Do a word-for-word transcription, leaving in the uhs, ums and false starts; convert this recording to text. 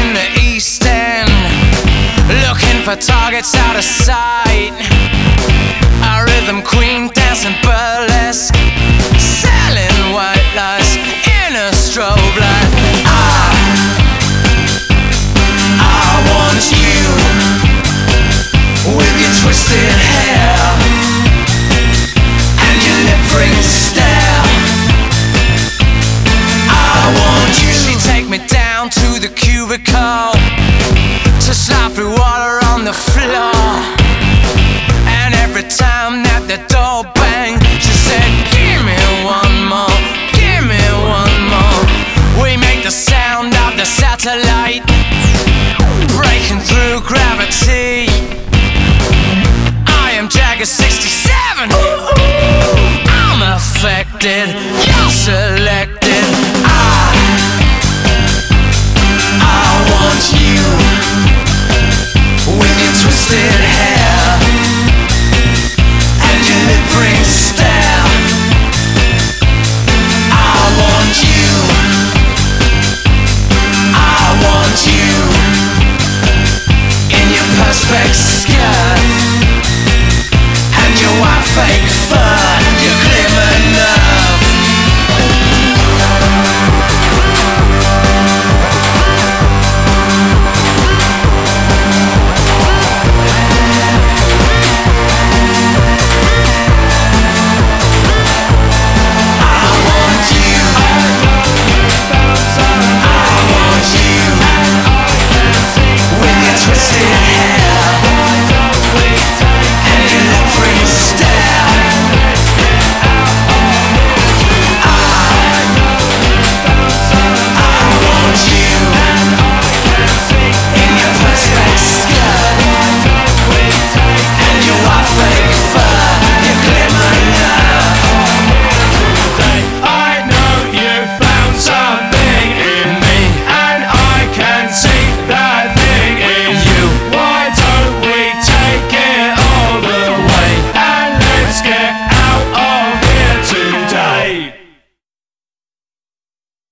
in the East End, looking for targets out of sight. A rhythm queen dancing burlesque, selling white lies in a strobe light. I, I want you with your twisted hair and your lip ring stare. I want you. She take me down to the cubicle to slide through water on the floor. And every time that the door banged, she said, give me one more, give me one more. We make the sound of the satellite breaking through gravity. I am Jagger sixty-seven. I'm affected, you're selected. I